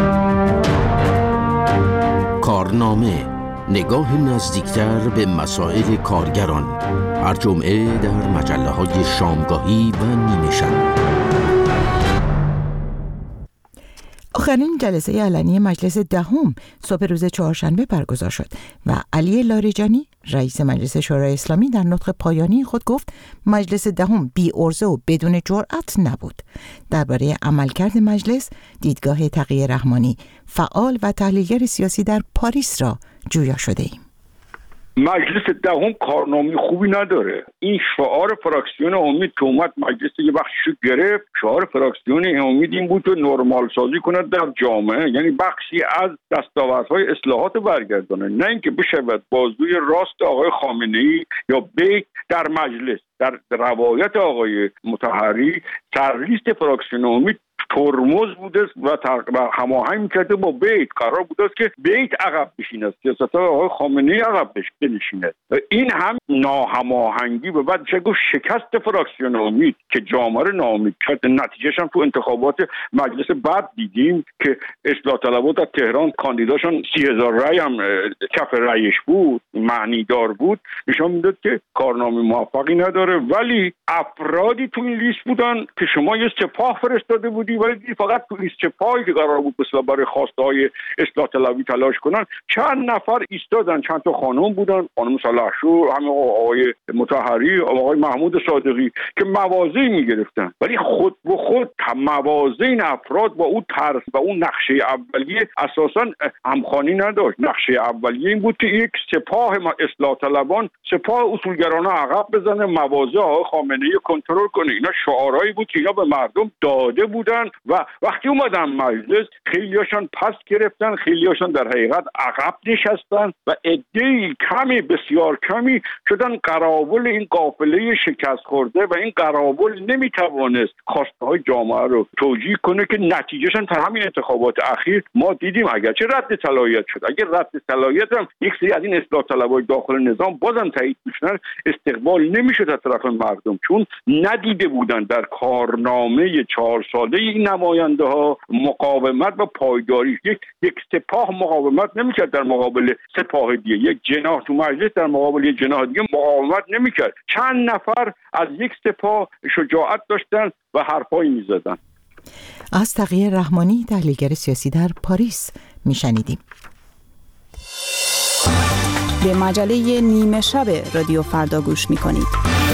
کارنامه، نگاه نزدیکتر به مسائل کارگران، هر جمعه در مجله‌های شامگاهی و نیمه شب. آخرین جلسه علنی مجلس دهم صبح روز چهارشنبه برگزار شد و علی لاریجانی رئیس مجلس شورای اسلامی در نطق پایانی خود گفت مجلس دهم بی عرضه و بدون جرأت نبود. درباره عملکرد مجلس دیدگاه تقی رحمانی فعال و تحلیلگر سیاسی در پاریس را جویا شده ایم. مجلس دهم کارنامه خوبی نداره. این شعار فراکسیون امید که اومد مجلس یه بخششو گرفت، شعار فراکسیون امید این بود که نرمال سازی کنه در جامعه، یعنی بخشی از دستاوردهای اصلاحات برگردانه، نه اینکه بشود بازوی راست آقای خامنه‌ای یا بیت در مجلس. در روایت آقای مطهری سرلیست فراکسیون امید ترمز بوده و هماهنگ می‌کرده با بیت. قرار بوده که بیت عقب بشینه، سیاست آقای خامنه‌ای عقب بنشینه. این هم ناهماهنگی و بعد چه گفت شکست فراکسیون امید که جامعه رو ناامید کرد. نتیجهش هم تو انتخابات مجلس بعد دیدیم که اصلاح طلبها در تهران کاندیداشون سی هزار رأی هم کف رأیش بود، معنی دار بود، نشان میداد که کارنامه موفقی نداره. ولی افرادی تو این لیست بودن که شما یه سپاه فرستاده بودی ولی دیدی فقط تو لیست سپاهی که قرار بود مثلا برای خواستهای اصلاح طلبی تلاش کنن چند نفر ایستادن، چند تا خانم بودن، خانم صالحشور، همین آقای مطهری، آقای محمود صادقی که مواضعی میگرفتن، ولی خود به خود مواضع این افراد با اون طرز و اون نقشه اولیه اساسا همخوانی نداشت. نقشه اولیه این بود که یک سپاه اصلاح طلبان، سپاه اصولگرانه عقب بزنه، مواضع آقای خامنه‌ای کنترل کنه. اینا شعارهایی بود که اینا به مردم داده بودن و وقتی اومدن مجلس خیلیاشون پس گرفتن، خیلیاشون در حقیقت عقب نشستن و عده‌ای کمی بسیار کمی شدن قراول این قافله شکست خورده و این قراول نمیتوانست خواستهای جامعه رو توجیه کنه که نتیجهشون در همین انتخابات اخیر ما دیدیم اگرچه رد صلاحیت شد، اگر رد صلاحیت هم یک سری از این اصلاح طلبای داخل نظام بازم تایید میشن استقبال نمیشد از طرف مردم، چون ندیده بودن در کارنامه چهار ساله این نماینده ها مقاومت و پایداری. یک یک سپاه مقاومت نمیکرد در مقابل سپاه دیگه، یک جناح تو مجلس در مقابل یک جناح دیگه مقاومت نمیکرد. چند نفر از یک سپاه شجاعت داشتن و حرفایی میزدن. از تقی رحمانی تحلیلگر سیاسی در پاریس میشنیدیم. به مجله نیمه شب رادیو فردا گوش میکنید.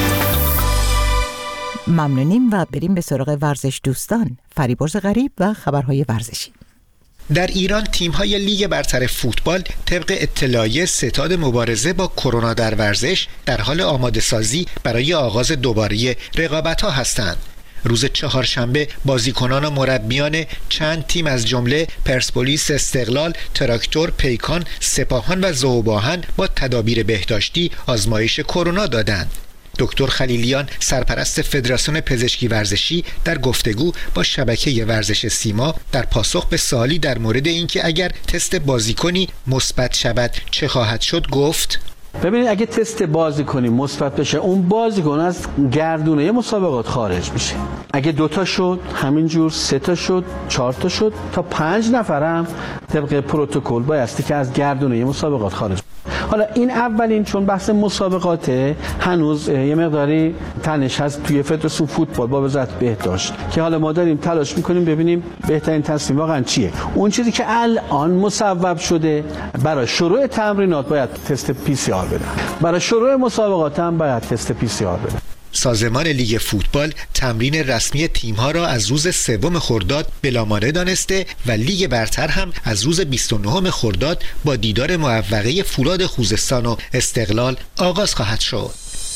ممنونیم و بریم به سراغ ورزش دوستان، فریبرز غریب و خبرهای ورزشی. در ایران تیم‌های لیگ برتر فوتبال طبق اطلاعیه ستاد مبارزه با کرونا در ورزش در حال آماده سازی برای آغاز دوباره رقابت‌ها هستند. روز چهارشنبه بازیکنان و مربیان چند تیم از جمله پرسپولیس، استقلال، تراکتور، پیکان، سپاهان و ذوب‌آهن با تدابیر بهداشتی آزمایش کرونا دادند. دکتر خلیلیان سرپرست فدراسیون پزشکی ورزشی در گفتگو با شبکه ورزش سیما در پاسخ به سوالی در مورد اینکه اگر تست بازیکنی مثبت شود چه خواهد شد گفت: ببینید اگه تست بازیکنی مثبت بشه اون بازیکن از گردونه مسابقات خارج میشه. اگه دوتا شد، همینجور سه تا شد، چهار تا شد، تا پنج نفرم طبق پروتکل بایستی که از گردونه مسابقات خارج. حالا این اولین چون بحث مسابقاته هنوز یه مقداری تنش هست توی فدراسیون فوتبال با وزارت بهداشت که حالا ما داریم تلاش میکنیم ببینیم بهترین تصمیم واقعا چیه. اون چیزی که الان مصوب شده برای شروع تمرینات باید تست پی سی آر بدن، برای شروع مسابقات هم باید تست پی سی آر بدن. سازمان لیگ فوتبال تمرین رسمی تیم‌ها را از روز سوم خرداد بلامانع دانسته و لیگ برتر هم از روز بیست و نهم خرداد با دیدار موفقه فولاد خوزستان و استقلال آغاز خواهد شد.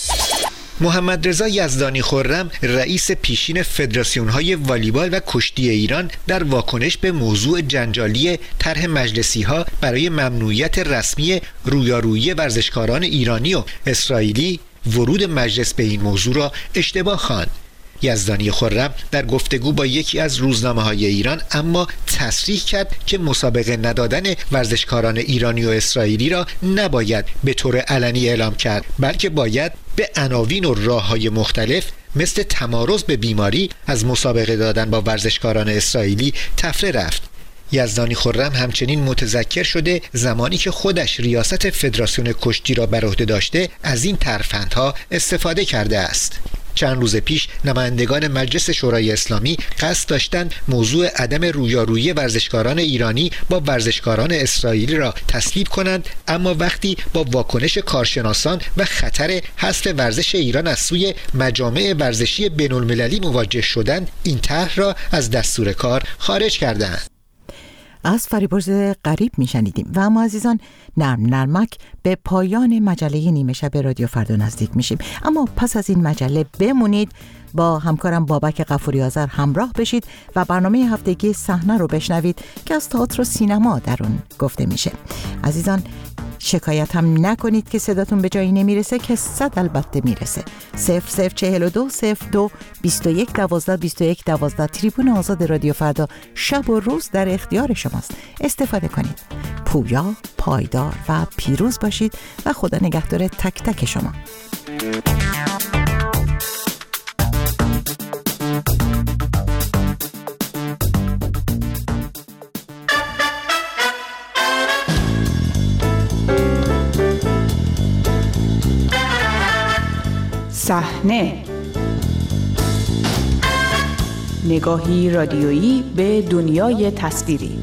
محمد رضا یزدانی خرم رئیس پیشین فدراسیون‌های والیبال و کشتی ایران در واکنش به موضوع جنجالی طرح مجلسی‌ها برای ممنوعیت رسمی رویارویی ورزشکاران ایرانی و اسرائیلی ورود مجلس به این موضوع را اشتباه خواند. یزدانی خرم در گفتگو با یکی از روزنامه‌های ایران اما تصریح کرد که مسابقه ندادن ورزشکاران ایرانی و اسرائیلی را نباید به طور علنی اعلام کرد، بلکه باید به عناوین و راه‌های مختلف مثل تمارض به بیماری از مسابقه دادن با ورزشکاران اسرائیلی تفره رفت. یزدانی خرم همچنین متذکر شده زمانی که خودش ریاست فدراسیون کشتی را بر عهده داشته از این ترفندها استفاده کرده است. چند روز پیش نمایندگان مجلس شورای اسلامی قصد داشتند موضوع عدم رویارویی ورزشکاران ایرانی با ورزشکاران اسرائیلی را تصویب کنند، اما وقتی با واکنش کارشناسان و خطر حذف ورزش ایران از سوی مجامع ورزشی بین‌المللی مواجه شدند، این طرح را از دستور کار خارج کردند. از فریبرز غریب میشنیدیم. و اما عزیزان، نرم نرمک به پایان مجله نیمه شب رادیو فردا نزدیک میشیم. اما پس از این مجله بمونید، با همکارم بابک غفوری آذر همراه بشید و برنامه هفتگی صحنه رو بشنوید که از تئاتر و سینما در اون گفته میشه. عزیزان، شکایت هم نکنید که صداتون به جایی نمیرسه که صد البته میرسه. صفر صفر چهل و دو صفر دو بیست و یک دوازده بیست و یک دوازده تریبون آزاد رادیو فردا شب و روز در اختیار شماست. استفاده کنید. پویا، پایدار و پیروز باشید و خدا نگهدار تک تک شما. صحنه، نگاهی رادیویی به دنیای تصویری.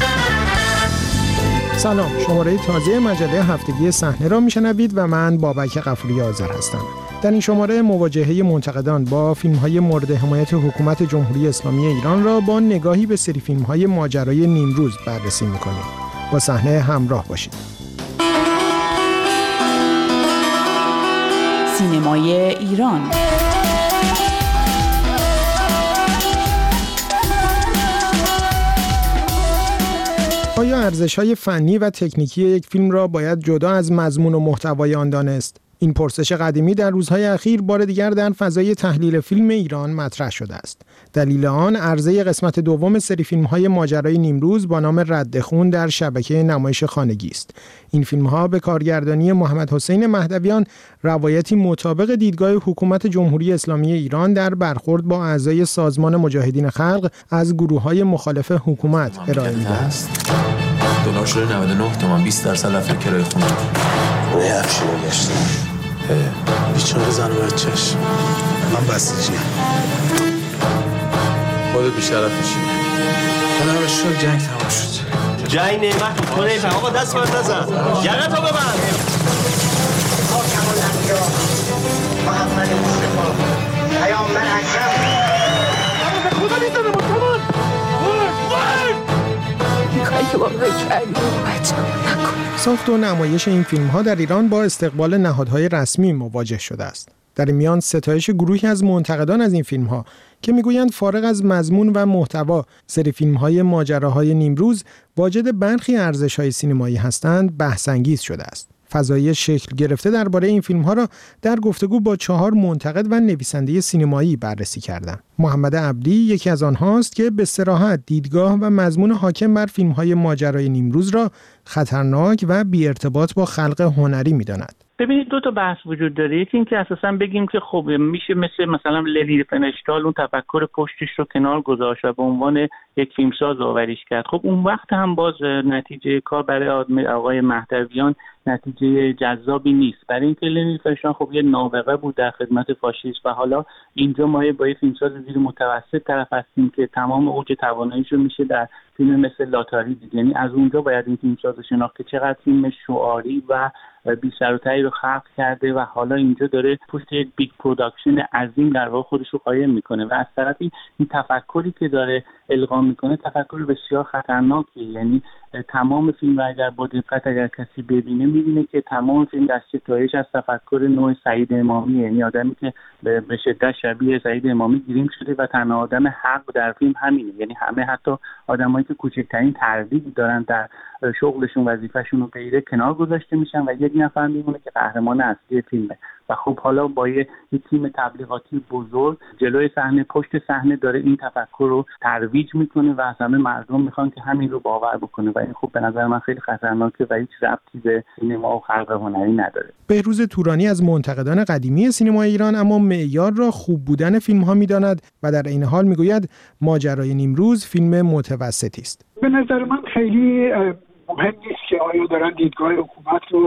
سلام، شماره تازه مجله هفتگی صحنه را میشنوید و من بابک غفوری آذر هستم. در این شماره مواجهه منتقدان با فیلم‌های مورد حمایت حکومت جمهوری اسلامی ایران را با نگاهی به سری فیلم‌های ماجرای نیمروز بررسی می‌کنیم. با صحنه همراه باشید. سینمای ایران. آیا ارزش‌های فنی و تکنیکی یک فیلم را باید جدا از مضمون و محتوای آن دانست؟ این پرسش قدیمی در روزهای اخیر بار دیگر در فضای تحلیل فیلم ایران مطرح شده است. دلیل آن عرضه قسمت دوم سری فیلم‌های ماجرای نیمروز با نام رد خون در شبکه نمایش خانگی است. این فیلم‌ها به کارگردانی محمد حسین مهدویان روایتی مطابق دیدگاه حکومت جمهوری اسلامی ایران در برخورد با اعضای سازمان مجاهدین خلق از گروه‌های مخالف حکومت ارائه می‌دهد. دلار شده نود و نه تومان، بیست درصد رفت کرایه خونه. روی افشی رو گشتم. بیچاره زن و بچه‌ش. من بسیجیم. خودت بیشرف میشی. حالا به شد جنگ تمام شد. جنگ نعمت بود. کنه ایفن. آقا دست من نزن. یقت رو ببند. خاکم الانبیا محمد مصطفی پیامبر اکرم. به خدا میزنم تمام. ساخت و نمایش این فیلم‌ها در ایران با استقبال نهادهای رسمی مواجه شده است. در این میان ستایش گروهی از منتقدان از این فیلم‌ها که میگویند فارغ از مضمون و محتوا سری فیلم‌های ماجراهای نیمروز واجد برخی ارزش‌های سینمایی هستند بحث‌انگیز شده است. فضایی شکل گرفته درباره این فیلم‌ها را در گفتگو با چهار منتقد و نویسنده سینمایی بررسی کردم. محمد عبدی یکی از آنهاست که به صراحت دیدگاه و مضمون حاکم بر فیلم‌های ماجرای نیمروز را خطرناک و بی ارتباط با خلق هنری می‌داند. ببینید دو تا بحث وجود داره. یکی این که اساساً بگیم که خب میشه مثل مثلا لنی فنشتال اون تفکر پشتش رو کنار گذاشت و به عنوان یک فیلمساز آوریش کرد. خب اون وقت هم باز نتیجه کار برای آقای مهدویان نتیجه جذابی نیست، برای اینکه لنی فنشتال خب یه نابغه بود در خدمت فاشیسم و حالا اینجا ما با یه فیلمساز زیر متوسط طرف هستیم که تمام اوج تواناییش رو میشه در فیلم مثل لاتاری دید. یعنی از اونجا باید این فیلمساز شناخت که چقدر فیلم شعاری و بی سر و تهی رو خلق کرده و حالا اینجا داره پشت یک بیگ پروداکشن عظیم در واقع خودش رو قایم میکنه و از طرفی این تفکری که داره القا میکنه تفکر بسیار خطرناکه. یعنی تمام فیلم رو اگر با دقت اگر کسی ببینه میبینه که تمام فیلم در ستایش از تفکر نوع سعید امامی، یعنی آدمی که به شدت شبیه سعید امامی گریم شده و تنها آدم حق در فیلم همینه. یعنی همه حتی آدمایی که کوچکترین تردید دارن در شغلشون وظیفه‌شون رو غیره کنار گذاشته میشن و یک نفر میمونه که قهرمان اصلی فیلمه و خب حالا با یه تیم تبلیغاتی بزرگ جلوی صحنه پشت صحنه داره این تفکر رو ترویج میکنه و از همه مردم میخوان که همین رو باور بکنه و این خب به نظر من خیلی خطرناکه و هیچ ربطی به سینما و خلق هنری نداره. بهروز تورانی از منتقدان قدیمی سینما ایران اما معیار را خوب بودن فیلم‌ها میداند و در این حال میگوید ماجرای نیمروز فیلم متوسطی است. به نظر من خیلی مهم نیست که آیا دارن دیدگاه حکومت رو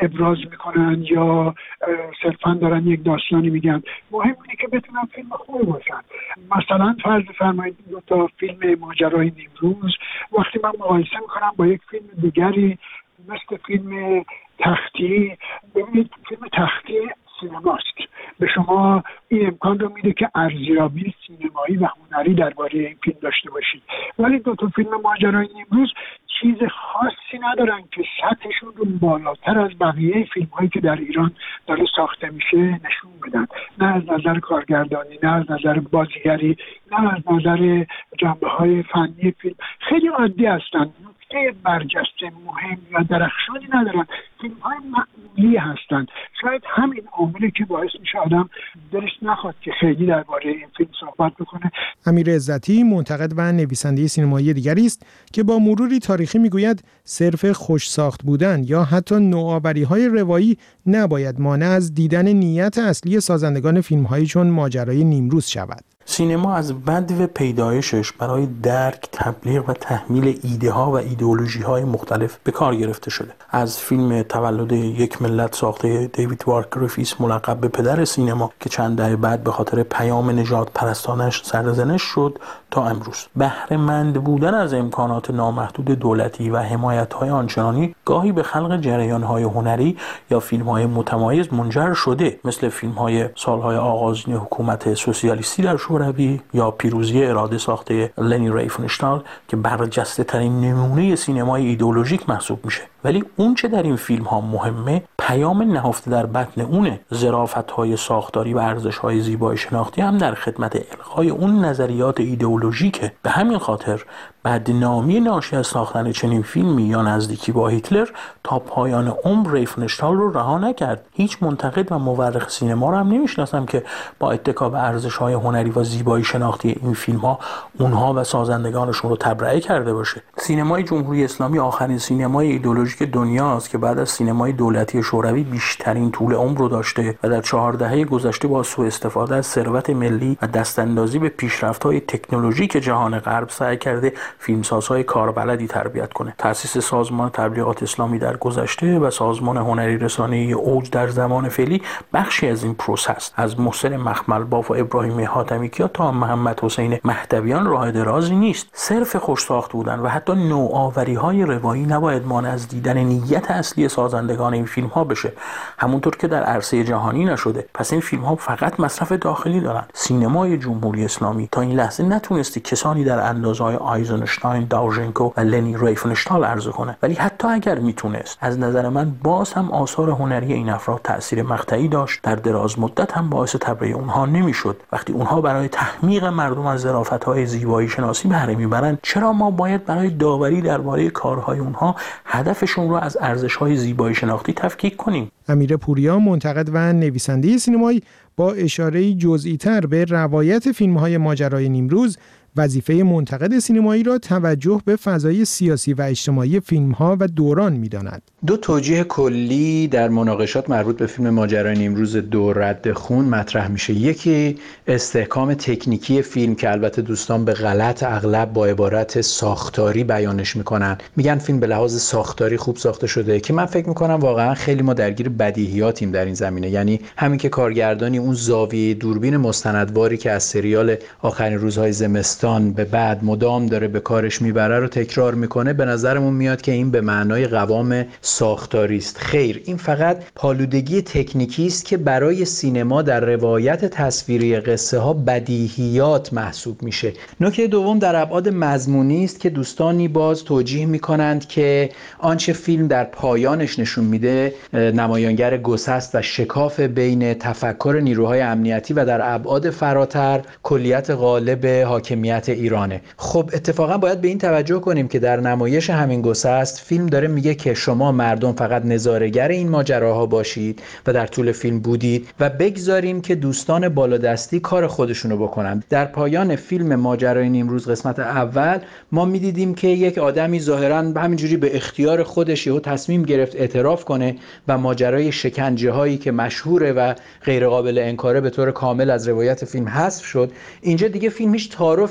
ابراز میکنن یا صرفا دارن یک داستانی میگن. مهم اینه که بتونن فیلم خوبی باشن. مثلا فرض فرمایید دو تا فیلم ماجرای نیمروز وقتی من مقایسه میکنم با یک فیلم دیگری مثل فیلم تختی، ببینید فیلم تختی سینماست، به شما این امکان رو میده که ارزیابی سینمایی و هنری درباره این فیلم داشته باشید. ولی دو تا فیلم ماجرای نیمروز چیز خاصی ندارن که سطحشون رو بالاتر از بقیه فیلم هایی که در ایران داره ساخته میشه نشون بدن، نه از نظر کارگردانی، نه از نظر بازیگری، نه از نظر جنبه های فنی فیلم. خیلی عادی هستن، نکته برجسته مهم یا درخشانی ندارن، فیلم های معمولی هستن. شاید همین عاملی که باعث میشه آدم دلش نخواد که خیلی درباره این فیلم صحبت بکنه. امیر عزتی منتقد و نویسنده سینمایی دیگری است که با مروری تاریخی میگوید صرف خوش ساخت بودن یا حتی نوآوری‌های روایی نباید مانع از دیدن نیت اصلی سازندگان فیلم‌هایی چون ماجرای نیمروز شود. سینما از بدو پیدایشش برای درک، تبلیغ و تحمیل ایده ها و ایدئولوژی های مختلف به کار گرفته شده. از فیلم تولد یک ملت ساخته دیوید وارک گریفیث ملقب به پدر سینما که چند دهه بعد به خاطر پیام نژاد پرستانش سرزنش شد تا امروز. بهره مند بودن از امکانات نامحدود دولتی و حمایت های آنچنانی گاهی به خلق جریان های هنری یا فیلم های متمایز منجر شده، مثل فیلم های سالهای آغازین حکومت سوسیالیستی در شوروی یا پیروزی اراده ساخته لنی ریفنشتال که برجسته ترین نمونه سینمای ایدئولوژیک محسوب میشه. ولی اون چه در این فیلم ها مهمه پیام نهفته در بطن اونه. ظرافت های ساختاری و ارزش های زیبایی شناختی هم در خدمت الغای اون نظریات ایدئولوژیکه. به همین خاطر بدنامی ناشی از ساختن چنین فیلمی یا نزدیکی با هیتلر تا پایان عمر ریفنشتال رو رها نکرد. هیچ منتقد و مورخ سینما رو هم نمیشناسم که با اتکا به ارزش های هنری و زیبایی شناختی این فیلم ها اونها و سازندگانشون رو تبرئه کرده باشه. سینمای جمهوری اسلامی آخرین سینمای ایدئولوژیک دنیاست که بعد از سینمای دولتی شوروی بیشترین طول عمر رو داشته و در چهار دهه گذشته با سوء استفاده از ثروت ملی و دستاندازی به پیشرفت‌های تکنولوژیک جهان غرب سعی کرده فیلمسازهای کاربلدی تربیت کنه. تأسیس سازمان تبلیغات اسلامی در گذشته و سازمان هنری رسانه‌ای اوج در زمان فعلی بخشی از این پروسه است. از محسن مخملباف و ابراهیم حاتمی‌کیا تا محمد حسین مهدویان راه درازی نیست. صرف خوش ساخت بودن و حتی نوآوری‌های روایی نباید مانع از دیدن نیت اصلی سازندگان این فیلم‌ها بشه، همونطور که در عرصه جهانی نشده. پس این فیلم‌ها فقط مصرف داخلی دارن. سینمای جمهوری اسلامی تا این لحظه نتونستی کسانی در اندازه‌های آیزنشتاین، داوژنکو و لنی ریفنشتال عرضه کنه. ولی حتی اگر میتونست، از نظر من باز هم آثار هنری این افراد تأثیر مقطعی داشت. در دراز مدت هم باعث تبرئه اونها نمیشد. وقتی اونها برای تحمیق مردم از ظرافت‌های زیبایی شناسی بهره میبرند، چرا ما باید برای داوری درباره کارهای اونها هدفشون رو از ارزش‌های زیبایی شناختی تفکیک کنیم؟ امیر پوریا منتقد و نویسنده سینمایی با اشاره‌ای جزئی‌تر به روایت فیلم‌های ماجرای نیمروز وظیفه منتقد سینمایی را توجه به فضای سیاسی و اجتماعی فیلم‌ها و دوران می‌داند. دو توجیه کلی در مناقشات مربوط به فیلم ماجرای نیمروز دو رد خون مطرح میشه. یکی استحکام تکنیکی فیلم که البته دوستان به غلط اغلب با عبارت ساختاری بیانش میکنن، میگن فیلم به لحاظ ساختاری خوب ساخته شده، که من فکر میکنم واقعا خیلی ما درگیر بدیهیاتیم در این زمینه. یعنی همین که کارگردانی اون زاویه دوربین مستندواری که از سریال آخرین روزهای زمستان به بعد مدام داره به کارش میبره رو تکرار میکنه، به نظرمون میاد که این به معنای قوام ساختاری است. خیر، این فقط پالودگی تکنیکی است که برای سینما در روایت تصویری قصه ها بدیهیات محسوب میشه. نکته دوم در ابعاد مضمونی است که دوستانی باز توجیه میکنند که آنچه فیلم در پایانش نشون میده نمایانگر گسست و شکاف بین تفکر نیروهای امنیتی و در ابعاد فراتر کلیت غالب حاکمیت ایرانه. خب اتفاقا باید به این توجه کنیم که در نمایش همین گسست فیلم داره میگه که شما مردم فقط نظاره‌گر این ماجراها باشید و در طول فیلم بودید و بگذاریم که دوستان بالادستی کار خودشونو بکنن. در پایان فیلم ماجرای نیمروز قسمت اول ما میدیدیم که یک آدمی ظاهراً همینجوری به اختیار خودش یهو تصمیم گرفت اعتراف کنه و ماجرای شکنجه هایی که مشهوره و غیر قابل انکاره به طور کامل از روایت فیلم حذف شد. اینجا دیگه فیلم هیچ تعارفی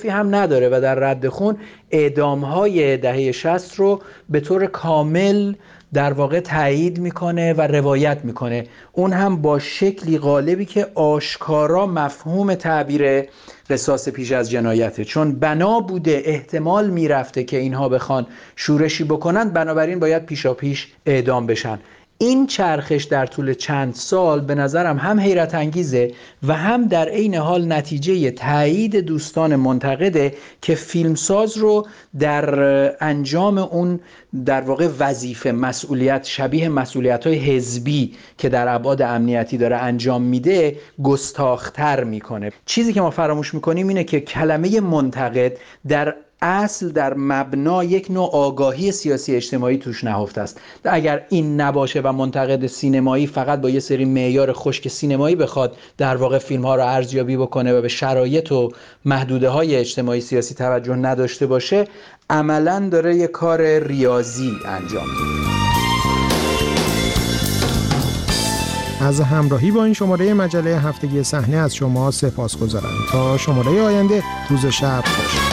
هم نداره و در رد خون اعدام‌های دهه شصت رو به طور کامل در واقع تایید میکنه و روایت میکنه، اون هم با شکلی غالبی که آشکارا مفهوم تعبیر قصاص پیش از جنایته، چون بنا بوده احتمال میرفته که اینها بخوان شورشی بکنن، بنابراین باید پیشا پیش اعدام بشن. این چرخش در طول چند سال به نظرم هم حیرت انگیزه و هم در عین حال نتیجه تایید دوستان منتقده که فیلمساز رو در انجام اون در واقع وظیفه مسئولیت شبیه مسئولیت‌های حزبی که در ابعاد امنیتی داره انجام میده گستاخ‌تر میکنه. چیزی که ما فراموش میکنیم اینه که کلمه منتقد در اصل در مبنا یک نوع آگاهی سیاسی اجتماعی توش نهفته است. اگر این نباشه و منتقد سینمایی فقط با یه سری معیار خشک سینمایی بخواد در واقع فیلم ها رو ارزیابی بکنه و به شرایط و محدوده های اجتماعی سیاسی توجه نداشته باشه، عملاً داره یه کار ریاضی انجام میده. از همراهی با این شماره مجله هفتگی صحنه از شما سپاسگزارم. تا شماره آینده، روز شب خوش.